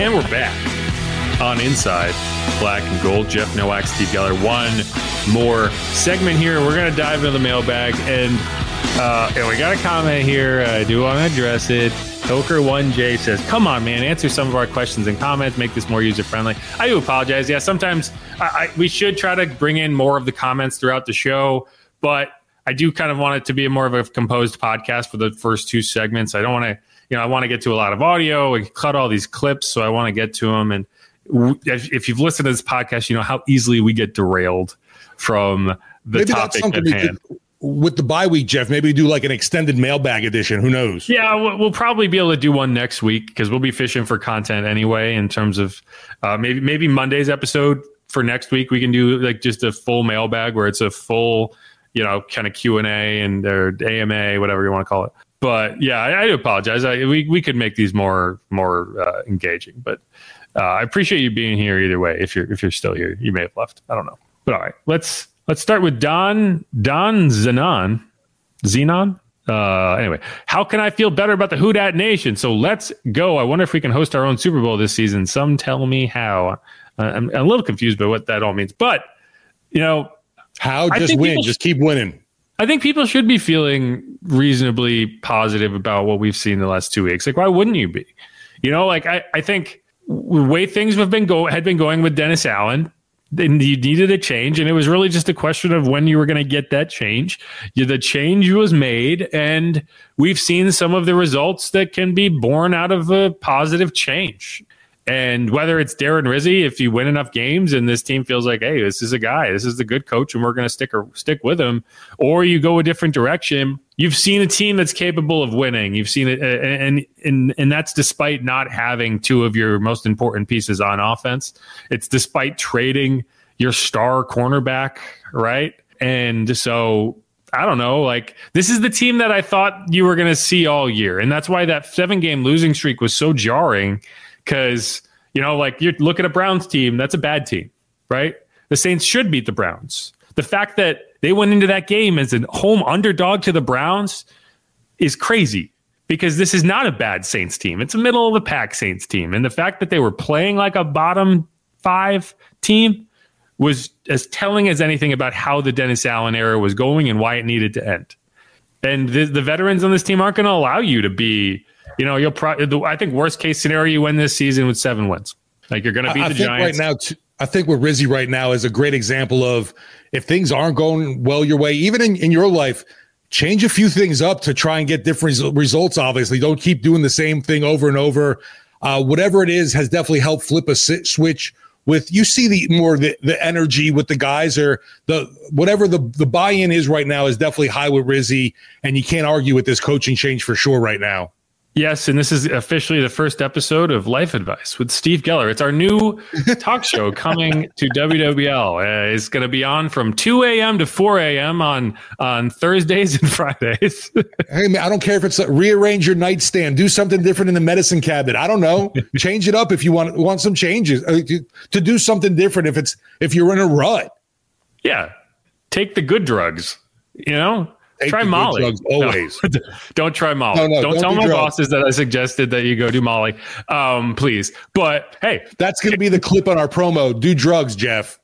And we're back on Inside Black and Gold. Jeff Nowak, Steve Geller. One more segment here. We're going to dive into the mailbag. And we got a comment here. I do want to address it. Toker1J says, come on, man, answer some of our questions and comments. Make this more user-friendly. I do apologize. Yeah, sometimes we should try to bring in more of the comments throughout the show. But I do kind of want it to be more of a composed podcast for the first two segments. I don't want to... I want to get to a lot of audio. We cut all these clips, so I want to get to them. And if you've listened to this podcast, you know how easily we get derailed from the topic at hand. With the bye week, Jeff, maybe do like an extended mailbag edition. Who knows? Yeah, we'll probably be able to do one next week because we'll be fishing for content anyway. In terms of maybe Monday's episode for next week, we can do like just a full mailbag where it's a full, kind of Q&A and or AMA, whatever you want to call it. But yeah, I do apologize. We could make these more engaging, but I appreciate you being here either way. If you're still here, you may have left. I don't know. But all right, let's start with Don Zenon. Anyway, how can I feel better about the Who Dat Nation? So let's go. I wonder if we can host our own Super Bowl this season. Some tell me how. I'm a little confused by what that all means, but how just win, just keep winning. I think people should be feeling reasonably positive about what we've seen the last 2 weeks. Like, why wouldn't you be? I think the way things had been going with Dennis Allen, then you needed a change, and it was really just a question of when you were going to get that change. The change was made, and we've seen some of the results that can be born out of a positive change. And whether it's Darren Rizzi, if you win enough games and this team feels like, hey, this is a guy, this is the good coach, and we're going to stick with him, or you go a different direction, you've seen a team that's capable of winning. You've seen it, and that's despite not having two of your most important pieces on offense. It's despite trading your star cornerback, right? And so I don't know, like this is the team that I thought you were going to see all year, and that's why that 7-game losing streak was so jarring. Because, like you look at a Browns team, that's a bad team, right? The Saints should beat the Browns. The fact that they went into that game as a home underdog to the Browns is crazy because this is not a bad Saints team. It's a middle of the pack Saints team. And the fact that they were playing like a bottom 5 team was as telling as anything about how the Dennis Allen era was going and why it needed to end. And the veterans on this team aren't going to allow you to be... you'll probably. I think worst case scenario, you win this season with 7 wins. Like you're going to beat the Giants right now. I think with Rizzi right now is a great example of if things aren't going well your way, even in your life, change a few things up to try and get different results. Obviously, don't keep doing the same thing over and over. Whatever it is has definitely helped flip a switch. With you see the energy with the guys or whatever the buy-in is right now is definitely high with Rizzi, and you can't argue with this coaching change for sure right now. Yes, and this is officially the first episode of Life Advice with Steve Geller. It's our new talk show coming to WWL. It's going to be on from 2 a.m. to 4 a.m. on Thursdays and Fridays. Hey, man, I don't care if it's rearrange your nightstand, do something different in the medicine cabinet. I don't know. Change it up if you want some changes to do something different if you're in a rut. Yeah, take the good drugs, Try Molly. Drugs, always. No, don't try Molly. No, don't tell my bosses that I suggested that you go do Molly, please. But hey, that's going to be the clip on our promo. Do drugs, Jeff.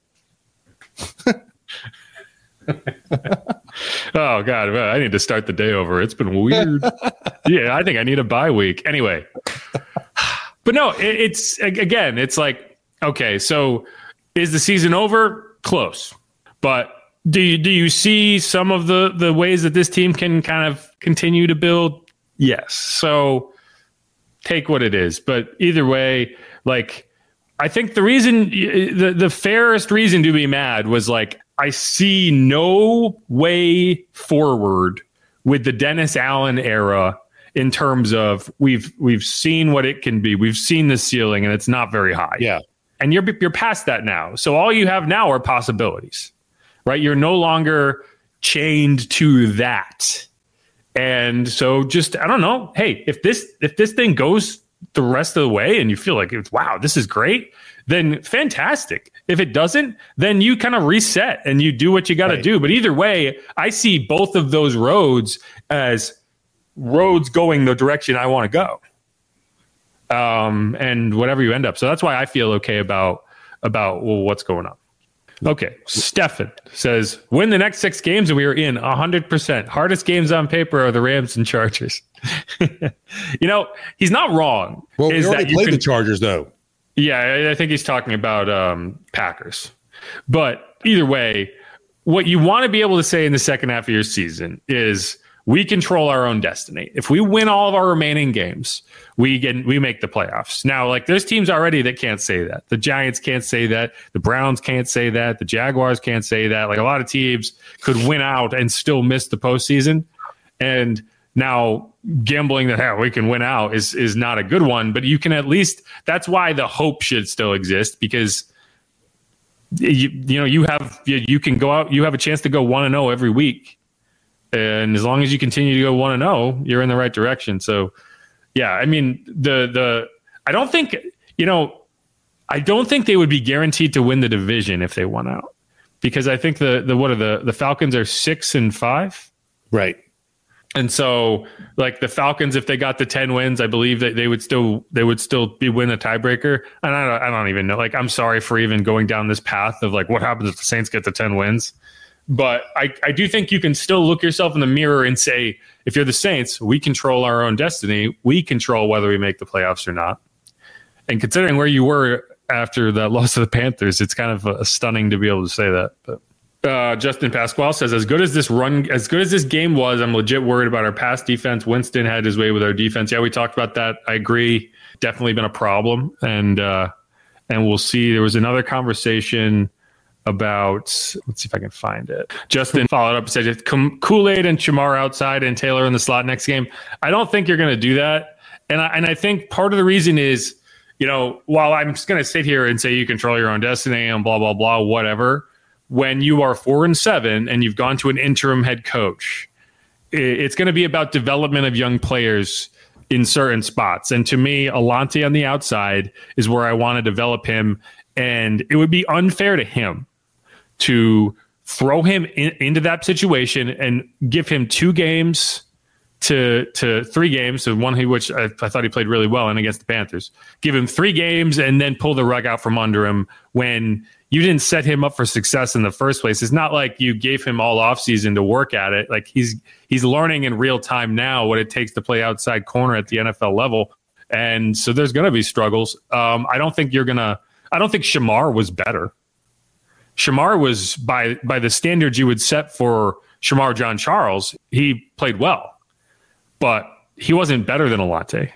Oh God, I need to start the day over. It's been weird. Yeah, I think I need a bye week. Anyway, but no, it's like, okay, so is the season over? Close, but. Do you see some of the ways that this team can kind of continue to build? Yes. So take what it is. But either way, like, I think the reason, the fairest reason to be mad was like, I see no way forward with the Dennis Allen era in terms of we've seen what it can be. We've seen the ceiling and it's not very high. Yeah. And you're past that now. So all you have now are possibilities. Right, you're no longer chained to that, and so just I don't know. Hey, if this thing goes the rest of the way, and you feel like it's wow, this is great, then fantastic. If it doesn't, then you kind of reset and you do what you got to do. But either way, I see both of those roads as roads going the direction I want to go. and whatever you end up. So that's why I feel okay about what's going on. Okay, Stefan says, win the next 6 games and we are in 100%. Hardest games on paper are the Rams and Chargers. He's not wrong. Well, we already played the Chargers, though. Yeah, I think he's talking about Packers. But either way, what you want to be able to say in the second half of your season is we control our own destiny. If we win all of our remaining games, we make the playoffs. Now, like, there's teams already that can't say that. The Giants can't say that. The Browns can't say that. The Jaguars can't say that. Like, a lot of teams could win out and still miss the postseason. And now gambling that we can win out is not a good one. But you can at least, that's why the hope should still exist, because you can go out. You have a chance to go 1-0 every week. And as long as you continue to go 1-0, you're in the right direction. So, yeah, I mean, I don't think they would be guaranteed to win the division if they won out, because I think the Falcons are 6-5, right? And so, like, the Falcons, if they got the 10 wins, I believe that they would still be win a tiebreaker. And I don't even know. Like, I'm sorry for even going down this path of like what happens if the Saints get the 10 wins. But I do think you can still look yourself in the mirror and say, if you're the Saints, we control our own destiny. We control whether we make the playoffs or not. And considering where you were after that loss to the Panthers, it's kind of stunning to be able to say that. But Justin Pasquale says, as good as this game was, I'm legit worried about our pass defense. Winston had his way with our defense. Yeah, we talked about that. I agree. Definitely been a problem. And we'll see. There was another conversation about, let's see if I can find it. Justin followed up and said, Kool-Aid and Shamar outside and Taylor in the slot next game. I don't think you're going to do that. And I think part of the reason is, while I'm just going to sit here and say you control your own destiny and blah, blah, blah, whatever, when you are 4-7 and you've gone to an interim head coach, it's going to be about development of young players in certain spots. And to me, Alante on the outside is where I want to develop him. And it would be unfair to him to throw him into that situation and give him 2 games to 3 games. So one which I thought he played really well in against the Panthers. Give him 3 games and then pull the rug out from under him when you didn't set him up for success in the first place. It's not like you gave him all offseason to work at it. Like, he's learning in real time now what it takes to play outside corner at the NFL level. And so there's going to be struggles. I don't think Shamar was better. Shamar was, by the standards you would set for Shamar Jean-Charles, he played well, but he wasn't better than Alante.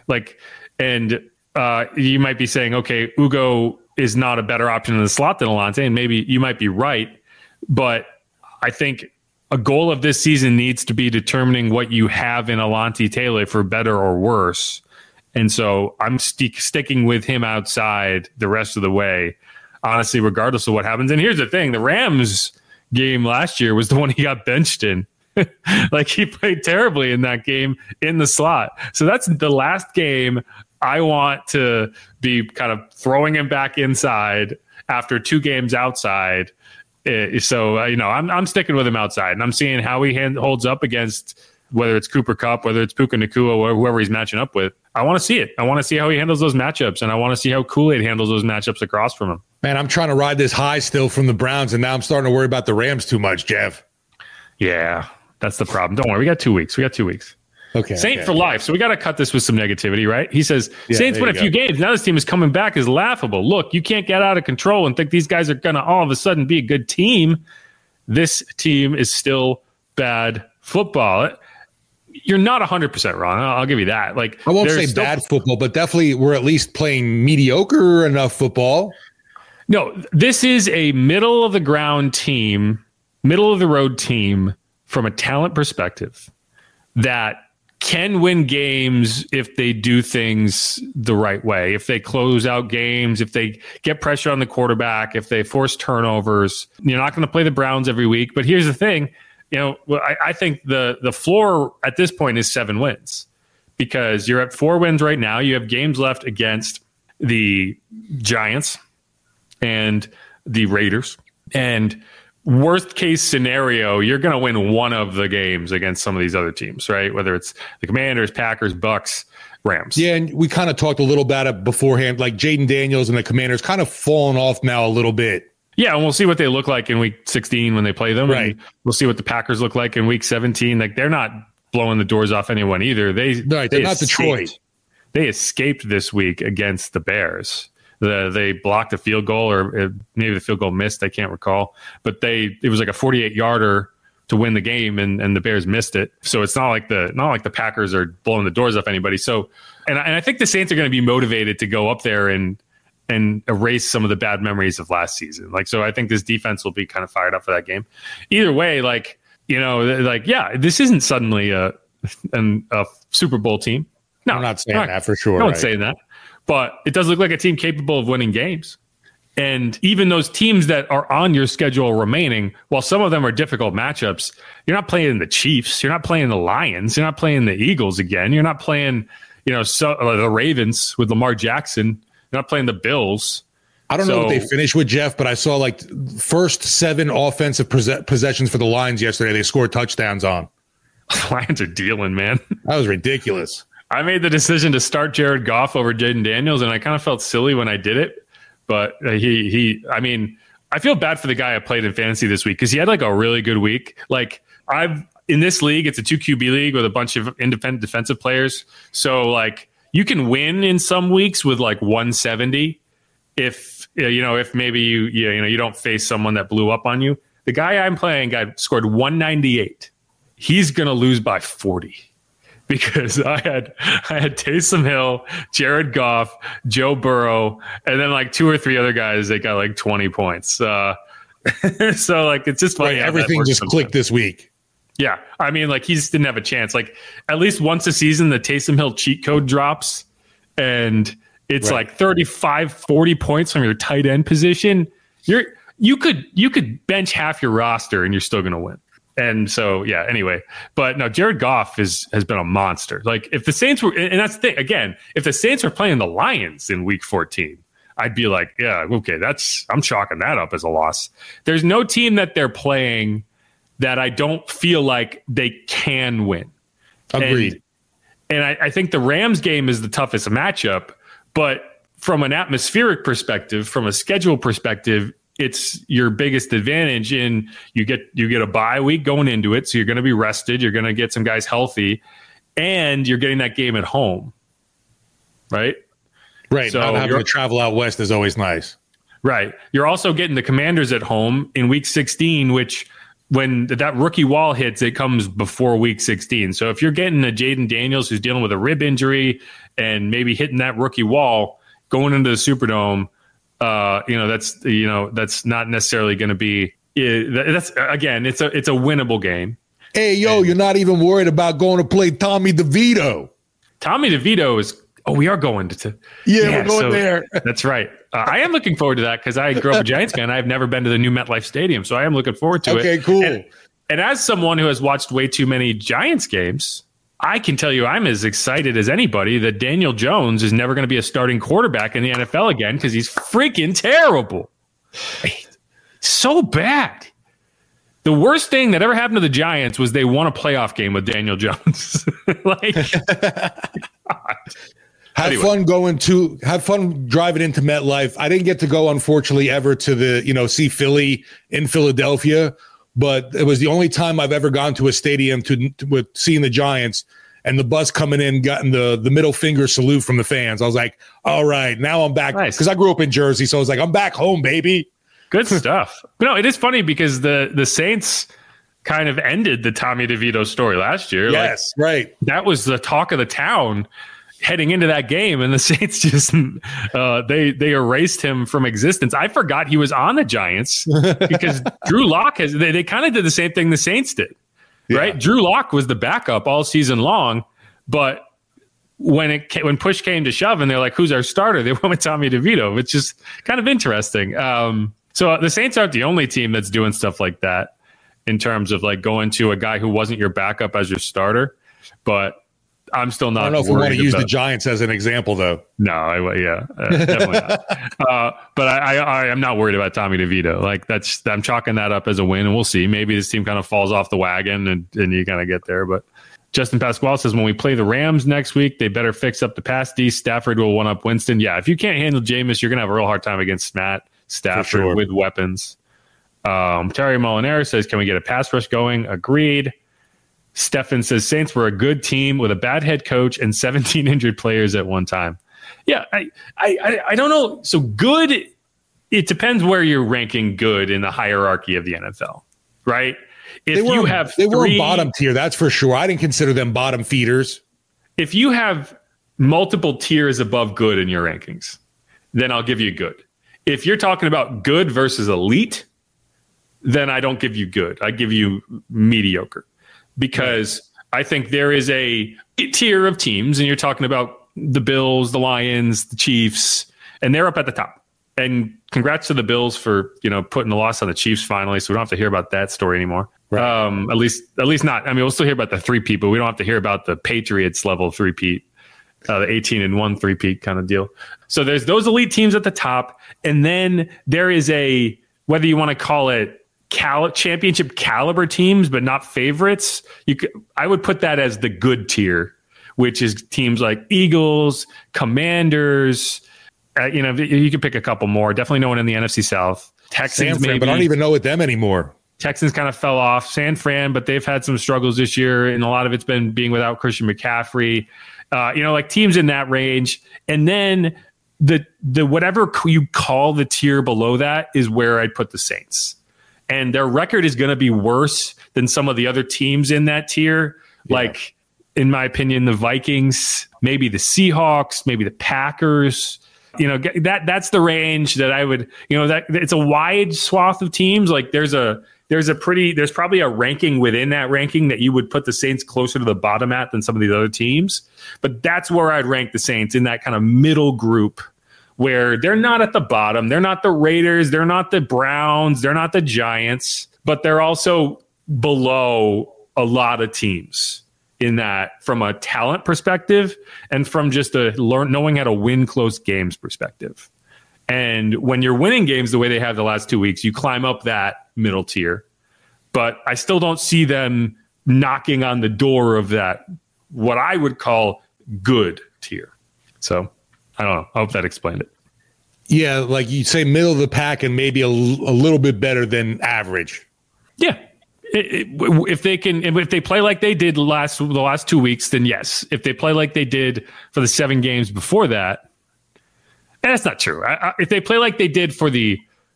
And you might be saying, okay, Ugo is not a better option in the slot than Alante, and maybe you might be right. But I think a goal of this season needs to be determining what you have in Alante Taylor for better or worse. And so I'm sticking with him outside the rest of the way, honestly, regardless of what happens. And here's the thing. The Rams game last year was the one he got benched in. Like, he played terribly in that game in the slot. So that's the last game I want to be kind of throwing him back inside after 2 games outside. So, I'm sticking with him outside, and I'm seeing how he holds up against, whether it's Cooper Kupp, whether it's Puka Nacua, or whoever he's matching up with. I want to see it. I want to see how he handles those matchups, and I want to see how Kool-Aid handles those matchups across from him. Man, I'm trying to ride this high still from the Browns, and now I'm starting to worry about the Rams too much, Jeff. Yeah, that's the problem. Don't worry. We got 2 weeks. Okay. Saint for life. So we got to cut this with some negativity, right? He says, Saints win a few games. Now this team is coming back is laughable. Look, you can't get out of control and think these guys are going to all of a sudden be a good team. This team is still bad football. You're not 100% wrong. I'll give you that. Like, I won't say bad football, but definitely we're at least playing mediocre enough football. No, this is a middle of the road team from a talent perspective that can win games if they do things the right way. If they close out games, if they get pressure on the quarterback, if they force turnovers. You're not going to play the Browns every week. But here's the thing. I think the floor at this point is 7 wins, because you're at 4 wins right now. You have games left against the Giants and the Raiders. And worst case scenario, you're going to win one of the games against some of these other teams, right? Whether it's the Commanders, Packers, Bucks, Rams. Yeah, and we kind of talked a little about it beforehand. Like Jaden Daniels and the Commanders kind of fallen off now a little bit. Yeah, and we'll see what they look like in week 16 when they play them. Right. And we'll see what the Packers look like in week 17. Like, they're not blowing the doors off anyone either. They're not Detroit. They escaped this week against the Bears. They blocked a field goal, or maybe the field goal missed. I can't recall. But it was like a 48-yarder to win the game, and the Bears missed it. So it's not like the Packers are blowing the doors off anybody. So, and I think the Saints are going to be motivated to go up there and erase some of the bad memories of last season. Like, so I think this defense will be kind of fired up for that game. Either way, like, you know, like, yeah, this isn't suddenly a Super Bowl team. No, I'm not saying that for sure. No one's saying that. But it does look like a team capable of winning games. And even those teams that are on your schedule remaining, while some of them are difficult matchups, you're not playing the Chiefs. You're not playing the Lions. You're not playing the Eagles again. You're not playing, you know, the Ravens with Lamar Jackson. You're not playing the Bills. I don't know what they finished with, Jeff, but I saw like first 7 offensive possessions for the Lions yesterday. They scored touchdowns on. The Lions are dealing, man. That was ridiculous. I made the decision to start Jared Goff over Jaden Daniels, and I kind of felt silly when I did it. But I mean, I feel bad for the guy I played in fantasy this week because he had like a really good week. Like, in this league, it's a 2 QB league with a bunch of independent defensive players. So like, you can win in some weeks with like 170 if maybe you don't face someone that blew up on you. The guy I'm playing scored 198. He's gonna lose by 40. Because I had Taysom Hill, Jared Goff, Joe Burrow, and then like 2 or 3 other guys that got like 20 points. So like, it's just funny. Right, everything just clicked this week. Yeah. I mean, like, he just didn't have a chance. Like, at least once a season, the Taysom Hill cheat code drops and it's like 35, 40 points from your tight end position. You could bench half your roster and you're still going to win. And so, yeah, anyway, but no, Jared Goff has been a monster. Like, if the Saints were, and that's the thing, again, if the Saints were playing the Lions in week 14, I'd be like, yeah, okay, I'm chalking that up as a loss. There's no team that they're playing that I don't feel like they can win. Agreed. And I think the Rams game is the toughest matchup, but from an atmospheric perspective, from a schedule perspective, it's your biggest advantage in you get a bye week going into it. So you're going to be rested. You're going to get some guys healthy and you're getting that game at home. Right. Right. So not having to travel out west is always nice. Right. You're also getting the Commanders at home in week 16, which when that rookie wall hits, it comes before week 16. So if you're getting a Jaden Daniels who's dealing with a rib injury and maybe hitting that rookie wall going into the Superdome, that's not necessarily going to be. That's again, it's a winnable game. Hey, you're not even worried about going to play Tommy DeVito. Tommy DeVito is. Oh, we are going to. We're going there. That's right. I am looking forward to that because I grew up a Giants fan. I've never been to the new MetLife Stadium, so I am looking forward to it. Okay, cool. And as someone who has watched way too many Giants games, I can tell you I'm as excited as anybody that Daniel Jones is never going to be a starting quarterback in the NFL again because he's freaking terrible. So bad. The worst thing that ever happened to the Giants was they won a playoff game with Daniel Jones. Have fun driving into MetLife. I didn't get to go, unfortunately, ever to see Philly in Philadelphia, but it was the only time I've ever gone to a stadium with seeing the Giants, and the bus coming in, gotten the middle finger salute from the fans. I was like, all right, now I'm back. Nice. Because I grew up in Jersey, so I was like, I'm back home, baby. Good stuff. No, it is funny because the Saints kind of ended the Tommy DeVito story last year. Yes, right. That was the talk of the town heading into that game, and the Saints just they erased him from existence. I forgot he was on the Giants because Drew Lock they kind of did the same thing the Saints did, right? Drew Lock was the backup all season long, but when push came to shove and they're like, who's our starter? They went with Tommy DeVito, which is kind of interesting. So the Saints aren't the only team that's doing stuff like that in terms of like going to a guy who wasn't your backup as your starter, but I'm still not. I don't know if we want to use the Giants as an example, though. No, definitely not. But I am not worried about Tommy DeVito. Like I'm chalking that up as a win, and we'll see. Maybe this team kind of falls off the wagon, and you kind of get there. But Justin Pasquale says when we play the Rams next week, they better fix up the pass D. Stafford will one up Winston. Yeah, if you can't handle Jameis, you're gonna have a real hard time against Matt Stafford with weapons. Terry Molinaro says, can we get a pass rush going? Agreed. Stefan says, Saints were a good team with a bad head coach and 17 injured players at one time. Yeah, I don't know. So good, it depends where you're ranking good in the hierarchy of the NFL, right? If they were bottom tier, that's for sure. I didn't consider them bottom feeders. If you have multiple tiers above good in your rankings, then I'll give you good. If you're talking about good versus elite, then I don't give you good. I give you mediocre. Because I think there is a tier of teams, and you're talking about the Bills, the Lions, the Chiefs, and they're up at the top. And congrats to the Bills for putting the loss on the Chiefs finally, so we don't have to hear about that story anymore. Right. At least not. I mean, we'll still hear about the three-peat, but we don't have to hear about the Patriots level three-peat, the 18-1 three-peat kind of deal. So there's those elite teams at the top, and then there is a, whether you want to call it championship caliber teams, but not favorites. I would put that as the good tier, which is teams like Eagles, Commanders. You can pick a couple more. Definitely no one in the NFC South. Texans, maybe, but I don't even know with them anymore. Texans kind of fell off. San Fran, but they've had some struggles this year, and a lot of it's been being without Christian McCaffrey. Like teams in that range, and then the whatever you call the tier below that is where I'd put the Saints. And their record is going to be worse than some of the other teams in that tier. Yeah. Like, in my opinion, the Vikings, maybe the Seahawks, maybe the Packers. That's the range that I would, that it's a wide swath of teams. Like there's probably a ranking within that ranking that you would put the Saints closer to the bottom at than some of these other teams. But that's where I'd rank the Saints, in that kind of middle group, where they're not at the bottom. They're not the Raiders. They're not the Browns. They're not the Giants, but they're also below a lot of teams in that, from a talent perspective and from just knowing how to win close games perspective. And when you're winning games the way they have the last 2 weeks, you climb up that middle tier. But I still don't see them knocking on the door of that, what I would call good tier. So I don't know. I hope that explained it. Yeah, like you say, middle of the pack and maybe a little bit better than average. Yeah. If they play like they did the last 2 weeks, then yes. If they play like they did for the 7 games before that, and that's not true. If they play like they did for the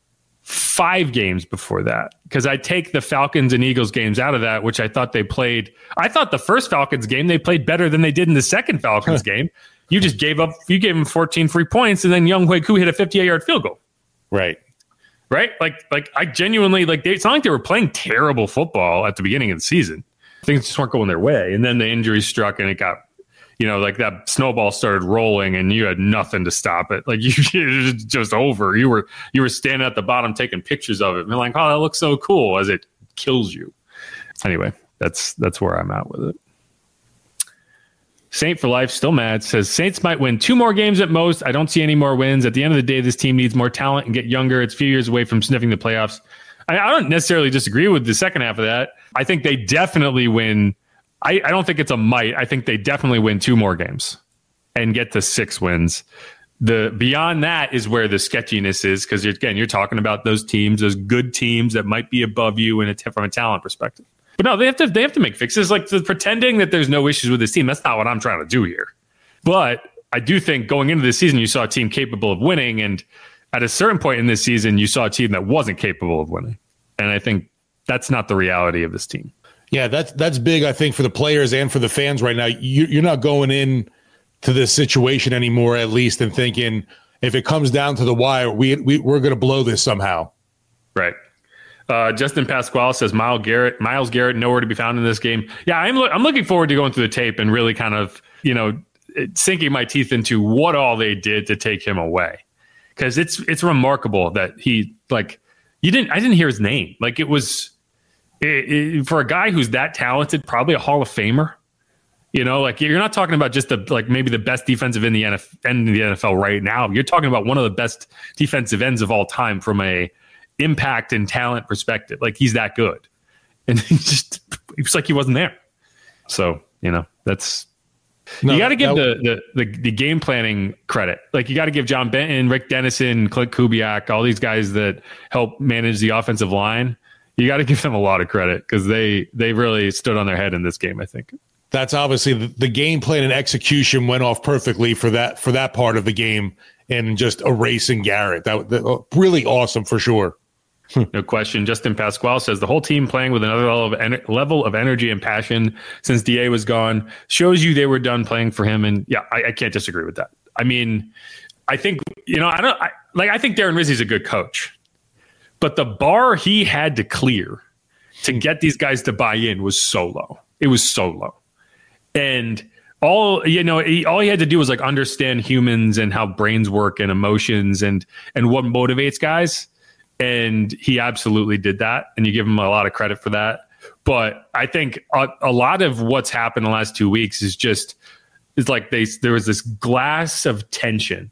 5 games before that, because I take the Falcons and Eagles games out of that, which I thought they played. I thought the first Falcons game they played better than they did in the second Falcons game. You just gave them 14 free points, and then Young Koo hit a 58-yard field goal. Right. Like I genuinely, it's not like they were playing terrible football at the beginning of the season. Things just weren't going their way. And then the injury struck, and it got, that snowball started rolling, and you had nothing to stop it. Like it was just over. You were standing at the bottom taking pictures of it and like, oh, that looks so cool, as it kills you. Anyway, that's where I'm at with it. Saint for Life, still mad, says Saints might win 2 more games at most. I don't see any more wins. At the end of the day, this team needs more talent and get younger. It's a few years away from sniffing the playoffs. I don't necessarily disagree with the second half of that. I think they definitely win. I don't think it's a might. I think they definitely win 2 more games and get to 6 wins. The beyond that is where the sketchiness is, because again, you're talking about those teams, those good teams that might be above you from a talent perspective. But no, they have to make fixes. Like pretending that there's no issues with this team, that's not what I'm trying to do here. But I do think going into this season, you saw a team capable of winning, and at a certain point in this season, you saw a team that wasn't capable of winning. And I think that's not the reality of this team. Yeah, that's big, I think, for the players and for the fans right now. You're not going in to this situation anymore, at least, and thinking if it comes down to the wire, we're going to blow this somehow. Right. Justin Pasquale says Myles Garrett nowhere to be found in this game. Yeah, I'm looking forward to going through the tape and really kind of sinking my teeth into what all they did to take him away, because it's remarkable that I didn't hear his name. Like it was for a guy who's that talented, probably a Hall of Famer. You know, like you're not talking about just maybe the best defensive end in the NFL right now. You're talking about one of the best defensive ends of all time from a impact and talent perspective. Like he's that good, and it was like he wasn't there. So you know you got to give the game planning credit. Like you got to give John Benton, Rick Dennison, Clint Kubiak, all these guys that help manage the offensive line. You got to give them a lot of credit because they really stood on their head in this game, I think. That's obviously the game plan and execution went off perfectly for that part of the game, and just erasing Garrett. That really awesome for sure. No question. Justin Pasquale says the whole team playing with another level of energy and passion since DA was gone shows you they were done playing for him. And yeah, I can't disagree with that. I mean, I think, you know, I think Darren Rizzi's a good coach, but the bar he had to clear to get these guys to buy in was so low. It was so low. And all he had to do was like understand humans and how brains work and emotions and what motivates guys. And he absolutely did that. And you give him a lot of credit for that. But I think a lot of what's happened in the last 2 weeks is like there was this glass of tension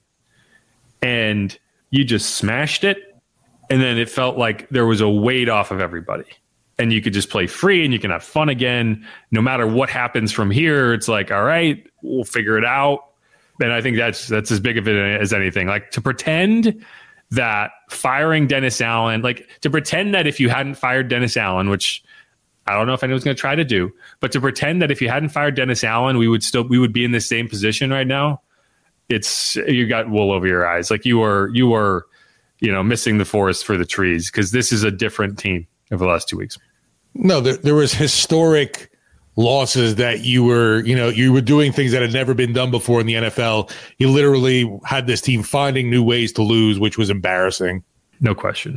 and you just smashed it. And then it felt like there was a weight off of everybody. And you could just play free and you can have fun again. No matter what happens from here, it's like, all right, we'll figure it out. And I think that's as big of it as anything. Like to pretend that firing Dennis Allen, like to pretend that if you hadn't fired Dennis Allen, which I don't know if anyone's going to try to do, but to pretend that if you hadn't fired Dennis Allen, we would be in the same position right now. You got wool over your eyes. Like you were, missing the forest for the trees because this is a different team over the last 2 weeks. No, there was historic losses that you were doing things that had never been done before in the NFL. You literally had this team finding new ways to lose, which was embarrassing. No question.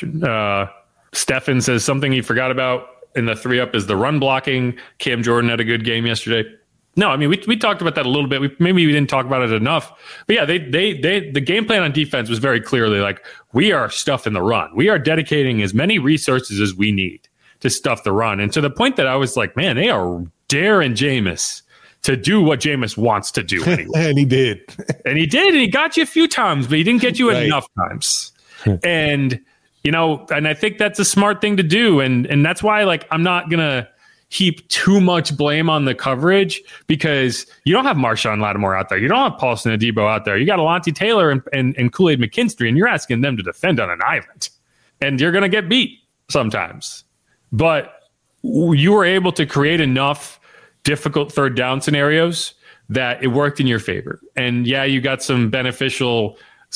Stefan says something he forgot about in the 3-up is the run blocking. Cam Jordan had a good game yesterday. No, I mean, we talked about that a little bit. Maybe we didn't talk about it enough. But yeah, the game plan on defense was very clearly like, we are stuffing the run. We are dedicating as many resources as we need to stuff the run. And to the point that I was like, man, they are daring Jameis to do what Jameis wants to do anyway. And he did. And he got you a few times, but he didn't get you enough times. And, and I think that's a smart thing to do. And that's why, like, I'm not going to heap too much blame on the coverage because you don't have Marshawn Lattimore out there. You don't have Paulson Adebo out there. You got Alontae Taylor and Kool-Aid McKinstry, and you're asking them to defend on an island. And you're going to get beat sometimes. But you were able to create enough difficult third down scenarios that it worked in your favor. And yeah, you got some beneficial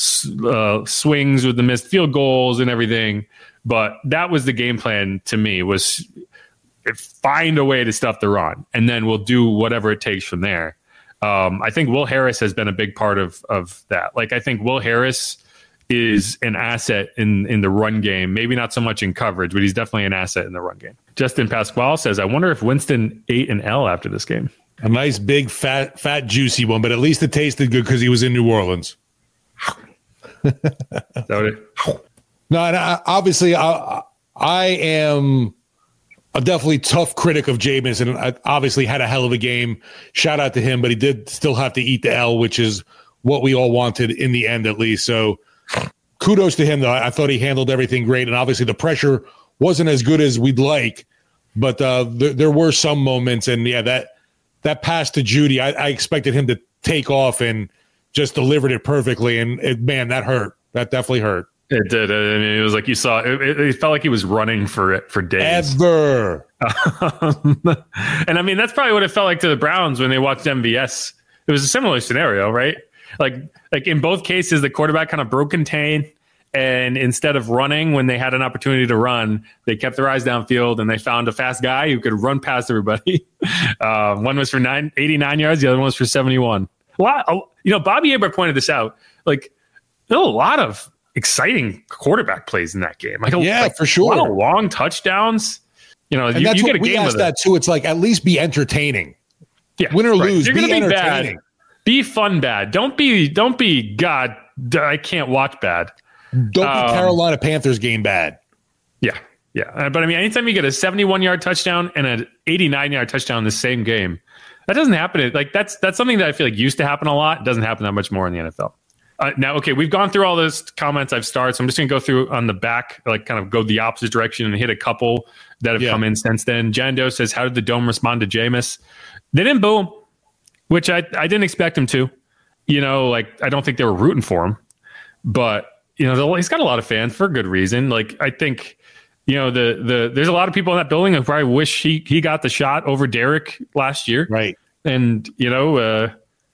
swings with the missed field goals and everything. But that was the game plan to me, was find a way to stuff the run, and then we'll do whatever it takes from there. I think Will Harris has been a big part of that. Like, I think Will Harris is an asset in the run game. Maybe not so much in coverage, but he's definitely an asset in the run game. Justin Pasquale says, I wonder if Winston ate an L after this game. A nice, big, fat, juicy one, but at least it tasted good because he was in New Orleans. No, and obviously, I am a definitely tough critic of Jameis, and I obviously had a hell of a game. Shout out to him, but he did still have to eat the L, which is what we all wanted in the end, at least. So kudos to him, though. I thought he handled everything great, and obviously the pressure wasn't as good as we'd like, but there were some moments, and yeah, that pass to Judy, I expected him to take off and just delivered it perfectly, and man, that hurt. That definitely hurt. It did. I mean, it was like you saw. It felt like he was running for days. Ever. And I mean, that's probably what it felt like to the Browns when they watched MVS. It was a similar scenario, right? Like in both cases, the quarterback kind of broke contain, and instead of running when they had an opportunity to run, they kept their eyes downfield and they found a fast guy who could run past everybody. One was for 89 yards, the other one was for 71. Bobby Aber pointed this out. Like, there were a lot of exciting quarterback plays in that game. For sure. A lot of long touchdowns. You get a game with that too. It's like, at least be entertaining. Yeah, win or lose, you're be gonna entertaining. Bad. Be fun bad. Don't be God. I can't watch bad. Don't be Carolina Panthers game bad. Yeah. Yeah. But I mean, anytime you get a 71-yard touchdown and an 89-yard touchdown in the same game, that doesn't happen. Like that's something that I feel like used to happen a lot. It doesn't happen that much more in the NFL. Now, okay, we've gone through all those comments I've started, so I'm just going to go through on the back, like kind of go the opposite direction and hit a couple that have come in since then. Jando says, how did the Dome respond to Jameis? They didn't boo him, which I didn't expect him to. You know, like, I don't think they were rooting for him. But, you know, he's got a lot of fans for a good reason. Like, I think, you know, there's a lot of people in that building who probably wish he got the shot over Derek last year. Right. And, you know,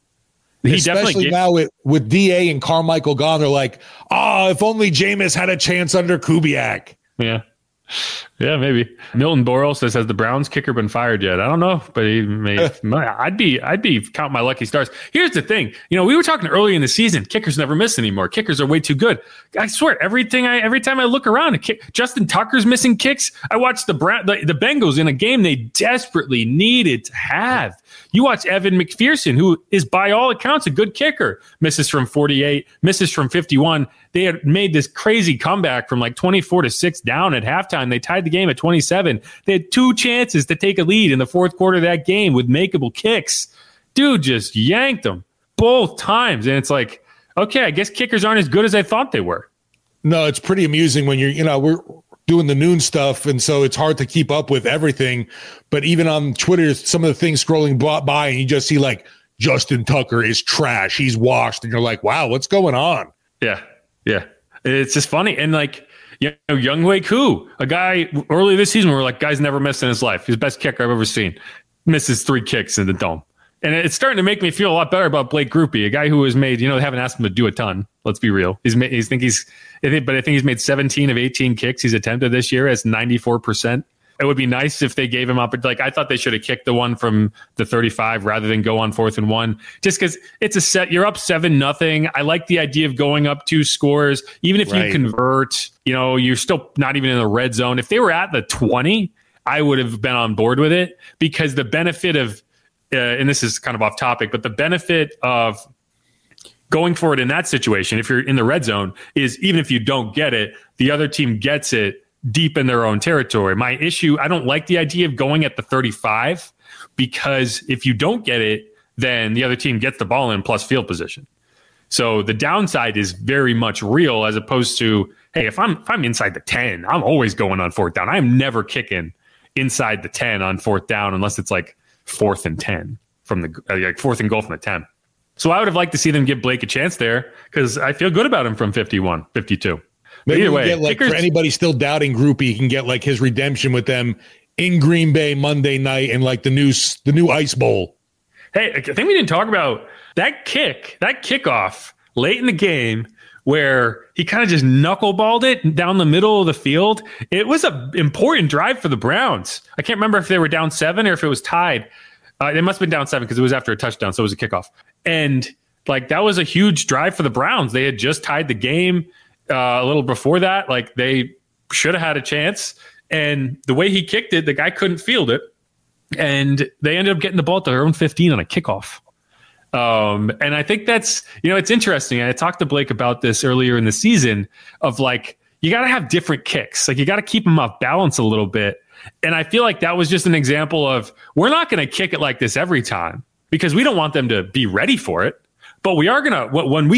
he especially now with DA and Carmichael gone, they're like, if only Jameis had a chance under Kubiak. Yeah. Yeah, maybe. Milton Boral says, has the Browns kicker been fired yet? I don't know, but he may. I'd be counting my lucky stars. Here's the thing. You know, we were talking early in the season, kickers never miss anymore. Kickers are way too good. I swear, every time I look around, Justin Tucker's missing kicks. I watched the Bengals in a game they desperately needed to have. You watch Evan McPherson, who is by all accounts a good kicker, misses from 48, misses from 51. They had made this crazy comeback from like 24-6 down at halftime. They tied the game at 27. They had 2 chances to take a lead in the fourth quarter of that game with makeable kicks. Dude just yanked them both times. And it's like, okay, I guess kickers aren't as good as I thought they were. No, it's pretty amusing when we're doing the noon stuff, and so it's hard to keep up with everything. But even on Twitter, some of the things scrolling by, and you just see like Justin Tucker is trash. He's washed, and you're like, wow, what's going on? Yeah. Yeah. It's just funny. And like, you know, Younghoe Koo, a guy early this season, we were like, guy's never missed in his life. He's the best kicker I've ever seen. Misses 3 kicks in the Dome. And it's starting to make me feel a lot better about Blake Grupe, a guy who has made, you know, they haven't asked him to do a ton. Let's be real. I think he's made 17 of 18 kicks he's attempted this year as 94%. It would be nice if they gave him up. Like, I thought they should have kicked the one from the 35 rather than go on 4th and 1, just because it's a set. You're up 7-0. I like the idea of going up 2 scores. Even if you convert, you know, you're still not even in the red zone. If they were at the 20, I would have been on board with it, because the benefit of, and this is kind of off topic, but the benefit of going for it in that situation, if you're in the red zone, is even if you don't get it, the other team gets it deep in their own territory. My issue, I don't like the idea of going at the 35, because if you don't get it, then the other team gets the ball in plus field position. So the downside is very much real, as opposed to, hey, if I'm inside the 10, I'm always going on 4th down. I'm never kicking inside the 10 on 4th down unless it's like 4th and 10 from the like 4th and goal from the 10. So I would have liked to see them give Blake a chance there, because I feel good about him from 51, 52. Maybe either way, get, like, for anybody still doubting Grupe, he can get like his redemption with them in Green Bay Monday night and like the new Ice Bowl. Hey, I think we didn't talk about that kickoff late in the game where he kind of just knuckleballed it down the middle of the field. It was an important drive for the Browns. I can't remember if they were down 7 or if it was tied. They must have been down 7 because it was after a touchdown, so it was a kickoff. And like, that was a huge drive for the Browns. They had just tied the game a little before that. Like, they should have had a chance. And the way he kicked it, the guy couldn't field it. And they ended up getting the ball at their own 15 on a kickoff. And I think that's, you know, it's interesting. I talked to Blake about this earlier in the season of like, you got to have different kicks. Like, you got to keep them off balance a little bit. And I feel like that was just an example of, we're not going to kick it like this every time, because we don't want them to be ready for it. But we are going to,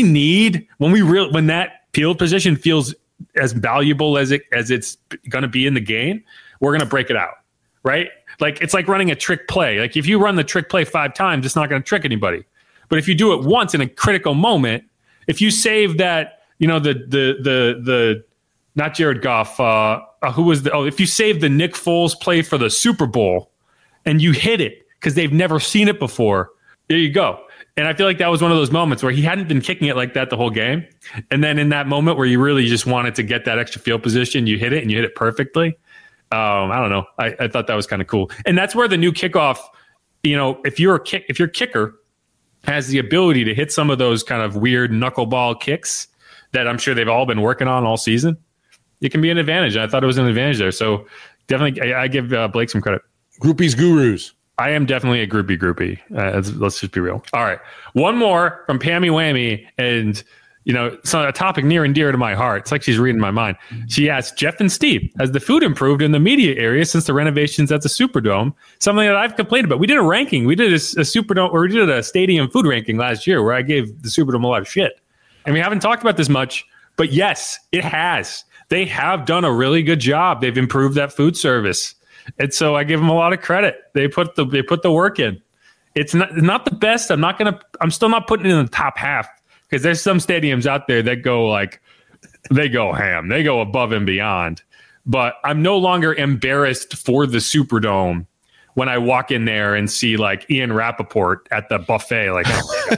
when that field position feels as valuable as it's going to be in the game, we're going to break it out, right? Like, it's like running a trick play. Like, if you run the trick play 5 times, it's not going to trick anybody. But if you do it once in a critical moment, if you save that, you know, the not Jared Goff, if you save the Nick Foles play for the Super Bowl and you hit it because they've never seen it before, there you go. And I feel like that was one of those moments where he hadn't been kicking it like that the whole game. And then in that moment where you really just wanted to get that extra field position, you hit it, and you hit it perfectly. I don't know. I thought that was kind of cool. And that's where the new kickoff, you know, if your kicker has the ability to hit some of those kind of weird knuckleball kicks that I'm sure they've all been working on all season, it can be an advantage. And I thought it was an advantage there. So definitely, I give Blake some credit. Groupies gurus. I am definitely a groupie. Let's just be real. All right. One more from Pammy Whammy. And it's a topic near and dear to my heart. It's like she's reading my mind. She asked, Jeff and Steve, has the food improved in the media area since the renovations at the Superdome? Something that I've complained about. We did a ranking. We did a Superdome, or we did a stadium food ranking last year where I gave the Superdome a lot of shit. And we haven't talked about this much, but yes, it has. They have done a really good job. They've improved that food service. And so I give them a lot of credit. They put the work in. It's not the best. I'm still not putting it in the top half. Because there's some stadiums out there that they go ham. They go above and beyond. But I'm no longer embarrassed for the Superdome when I walk in there and see like Ian Rappaport at the buffet. Like,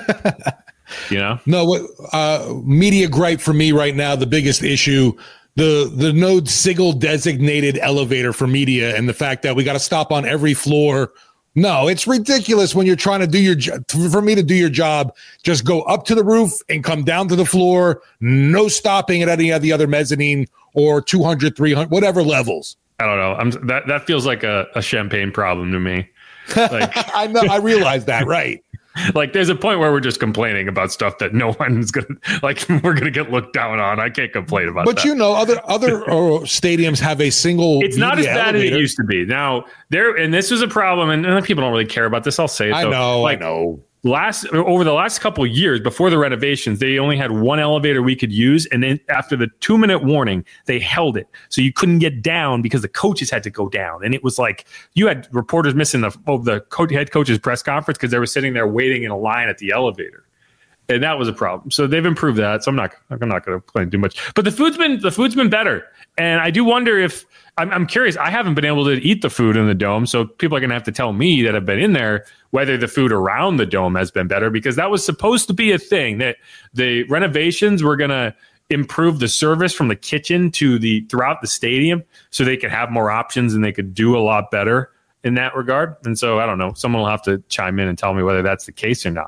No, what media gripe for me right now, the biggest issue, the no single designated elevator for media, and the fact that we got to stop on every floor. No, it's ridiculous when you're trying to do your job. For me to do your job, just go up to the roof and come down to the floor. No stopping at any of the other mezzanine or 200, 300, whatever levels. I don't know. That feels like a champagne problem to me. Like, I know. I realize that. Right. Like there's a point where we're just complaining about stuff that no one's gonna we're gonna get looked down on. I can't complain about that. But other stadiums have a single. It's not as bad elevator as it used to be. Now and this is a problem, and people don't really care about this. I'll say it. I know. Over the last couple of years before the renovations, they only had one elevator we could use, and then after the 2-minute warning, they held it so you couldn't get down because the coaches had to go down, and it was like you had reporters missing the head coach's press conference because they were sitting there waiting in a line at the elevator, and that was a problem. So they've improved that. So I'm not going to complain too much, but the food's been better, and I do wonder if. I'm curious. I haven't been able to eat the food in the dome, so people are going to have to tell me that have been in there whether the food around the dome has been better, because that was supposed to be a thing, that the renovations were going to improve the service from the kitchen to throughout the stadium so they could have more options and they could do a lot better in that regard. And so I don't know. Someone will have to chime in and tell me whether that's the case or not.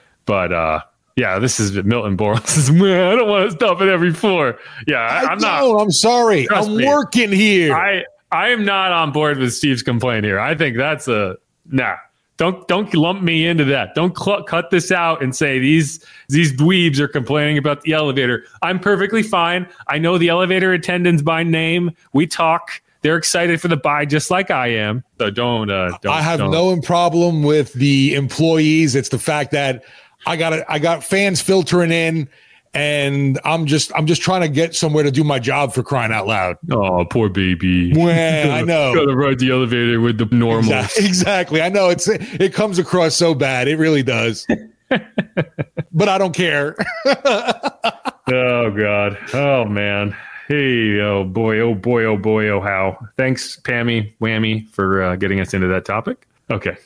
But yeah, this is Milton Boros. I don't want to stop at every floor. Yeah, I'm not. I'm sorry. I'm working here. I am not on board with Steve's complaint here. I think that's nah. Don't lump me into that. Don't cut this out and say these dweebs are complaining about the elevator. I'm perfectly fine. I know the elevator attendants by name. We talk. They're excited for the buy just like I am. So don't. I have no problem with the employees. It's the fact that I got fans filtering in, and I'm just trying to get somewhere to do my job, for crying out loud. Oh, poor baby. Well, I know. Gotta ride the elevator with the normals. Exactly. I know it comes across so bad. It really does. But I don't care. Oh God. Oh man. Hey, oh boy, oh how. Thanks, Pammy Whammy, for getting us into that topic. Okay.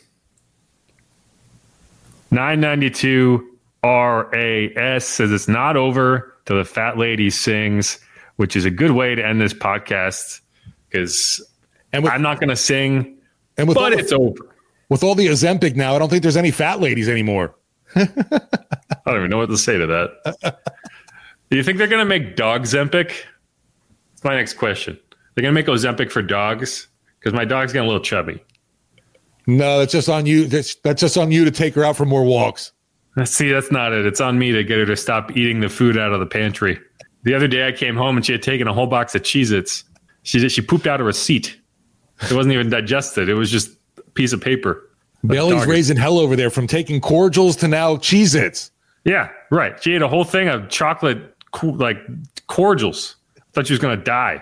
992 RAS says it's not over till the fat lady sings, which is a good way to end this podcast, because I'm not going to sing, but it's over. With all the Ozempic now, I don't think there's any fat ladies anymore. I don't even know what to say to that. Do you think they're going to make dog Zempic? That's my next question. They're going to make Ozempic for dogs? Because my dog's getting a little chubby. No, that's just on you. That's just on you to take her out for more walks. See, that's not it. It's on me to get her to stop eating the food out of the pantry. The other day I came home and she had taken a whole box of Cheez-Its. She pooped out a receipt. It wasn't even digested. It was just a piece of paper. Bailey's raising hell over there, from taking cordials to now Cheez-Its. Yeah, right. She ate a whole thing of chocolate, cordials. Thought she was going to die.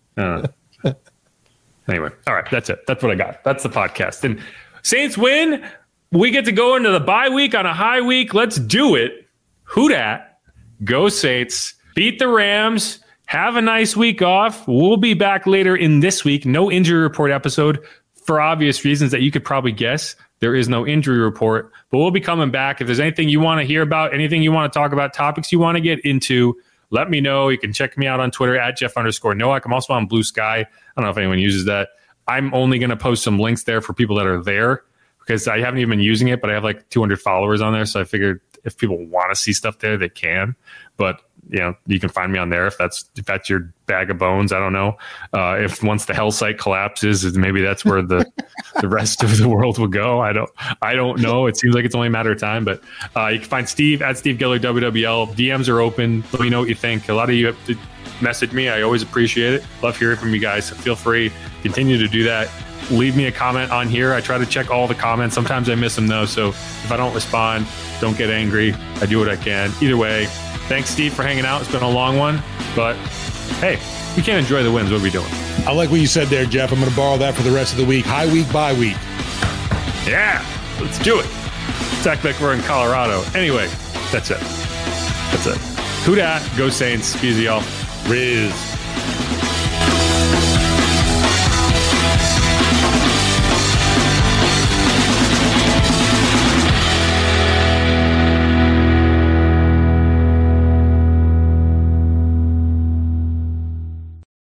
Anyway, all right, that's it. That's what I got. That's the podcast. And Saints win. We get to go into the bye week on a high week. Let's do it. Who dat? Go Saints. Beat the Rams. Have a nice week off. We'll be back later in this week. No injury report episode for obvious reasons that you could probably guess. There is no injury report, but we'll be coming back. If there's anything you want to hear about, anything you want to talk about, topics you want to get into, let me know. You can check me out on Twitter at Jeff_Nowak. I'm also on Blue Sky. I don't know if anyone uses that. I'm only going to post some links there for people that are there, because I haven't even been using it, but I have like 200 followers on there. So I figured if people want to see stuff there, they can. But you can find me on there if that's your bag of bones. I don't know if once the hell site collapses, maybe that's where the rest of the world will go. I don't know. It seems like it's only a matter of time. But you can find Steve at Steve Giller WWL. DMs are open. Let me know what you think. A lot of you have to message me. I always appreciate it. Love hearing from you guys. So feel free, continue to do that. Leave me a comment on here. I try to check all the comments. Sometimes I miss them though. So if I don't respond, don't get angry. I do what I can. Either way. Thanks, Steve, for hanging out. It's been a long one, but hey, we can't enjoy the wins. What are we doing? I like what you said there, Jeff. I'm going to borrow that for the rest of the week. High week, bye week. Yeah, let's do it. Zach Beckler in Colorado. Anyway, that's it. Who dat? Go Saints. Easy, y'all. Riz.